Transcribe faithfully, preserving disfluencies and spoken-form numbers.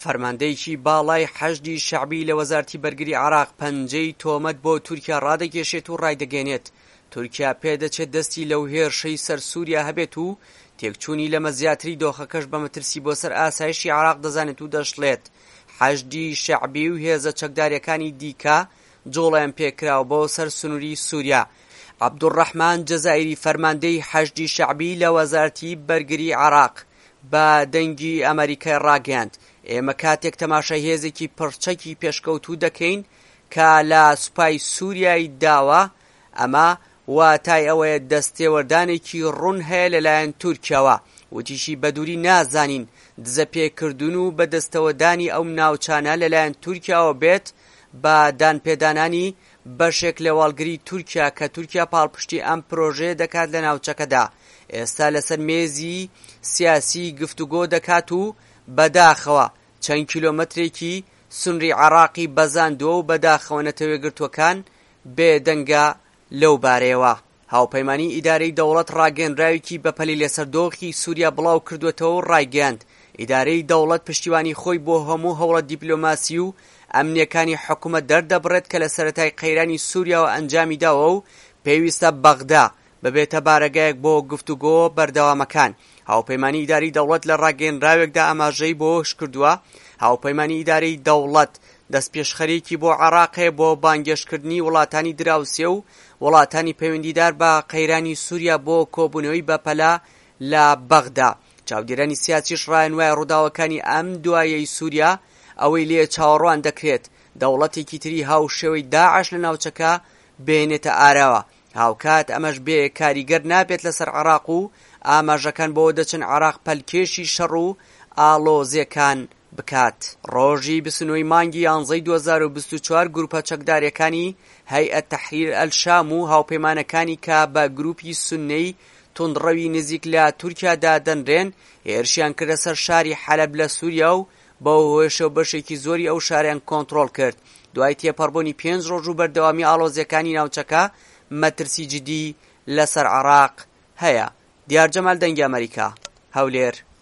فەرماندەیەکی باڵای حەشدی شەعبی لە وەزارەتی بەرگری عێراق پەنجەی تۆمەت بۆ تورکیا ڕادەکێشێت و ڕایدەگەێنێت. تورکیا پێدەچێت دەستی لەو هێرشەی سەر سووریا هەبێت و تێکچوونی لەمە زیاتری دۆخەکەش بە مەترسی بۆ سەر ئاسایشی عێراق دەزانێت و دەشڵێت. حەشدی شەعبی و هێزە چەکداریەکانی دیکە جۆڵیان پێکراوە بۆ سەر سنووری سووریا. عەبدوڕەحمان جەزائیری فەرماندەی حەشدی شەعبی لە وەزارەتی بەرگری عێراق بە دەنگی ئەمریکای ڕاگەیاند: ئێمە کاتێک تەماشای هێزێکی پڕچەکی پێشکەوتوو دەکەین کە لە سوپای سووریای داوە، ئەمە واتای ئەوەیە دەستێوەردانێکی ڕوون هەیە لەلایەن تورکیاوە. وتیشی بەدووری نازانین دزە پێکردن و بەدەستەوەدانی ئەو ناوچانە لەلایەن تورکیاوە بێت بە دانپێدانانی بەشێک لە واڵگری تورکیا کە تورکیا پاڵپشتی ئەم پرۆژەیە دەکات لە ناوچەکەدا. ئێستا لەسەر مێزی سیاسی گفتوگۆ دەکات و بەداخەوە چەند کیلۆمەترێکی سنووری عێراقی بەزاندووە و بەداخەوە نەتەوەیەگرتووەکان بێدەنگە لەو بارەیەوە. هاوپەیمانی ئیدارەی دەوڵەت ڕاگەیەنراوێکی بەپەلی لەسەر دۆخی سووریا بڵاو کردوێتەوە و ڕایگەیاند ئیدارەی دەوڵەت پشتیوانی خۆی بۆ هەموو هەوڵە دیپلۆماسی و ئەمنیەکانی حکوومەت دەردەبڕێت کە لە سەرەتای قەیرانی سووریاوە ئەنجامی داوە و پێویستە بەغدا ببێتە بارەگایەک بۆ گفتوگۆ بەردەوامەکان. هاوپەیمانی ئیداری دەوڵەت لە ڕاگەیەنراوێکدا ئاماژەی بۆ شکردووە. هاوپەیمانی ئیدارەی دەوڵەت دەستپێشخەرێکی بۆ عێراقێ بۆ بانگێشکردنی وڵاتانی دراوسێ و وڵاتانی پەیوەندیدار بە قەیرانی سووریا بۆ کۆبوونەوەی بەپەلا لە بەغدا. چاودێرانی سیاسیش ڕایان وایە ڕووداوەکانی ئەم دوایەی سووریا ئەوەی لێ چاوەڕوان دەکرێت دەوڵەتێکی تری هاوشێوەی داعش لە ناوچەکە بێنێتە ئاراوە. هاوکات ئەمەش بێ کاریگەر نابێت لەسەر عێراق و ئاماژەکان بۆ دەچن عێراق پەلکێشی شەڕ و ئاڵۆزیەکان بکات. ڕۆژی بیست و نۆ مانگی یانزەی دوو هەزار و بیست و چوار گروپە چەکداریەکانی هەیئەت تەحریر ئەل-شام و هاوپەیمانەکانی کە بە گروپی سوننیی توندڕەوی نزیک لە تورکیادا دەنرێن هێرشیان کردە سەر شاری حەلەب لە سووریا و بە هۆیشەوە بەشێکی زۆری ئەو شاریان کۆنتڕۆڵ کرد. دوای تێپەڕبوونی پێنج ڕۆژ و بەردەوامی ئاڵۆزیەکانی ناوچەکە مەترسی جدی لەسەر عێراق هەیە. دیار جەمال دەنگی ئەمریکا، هەولێر.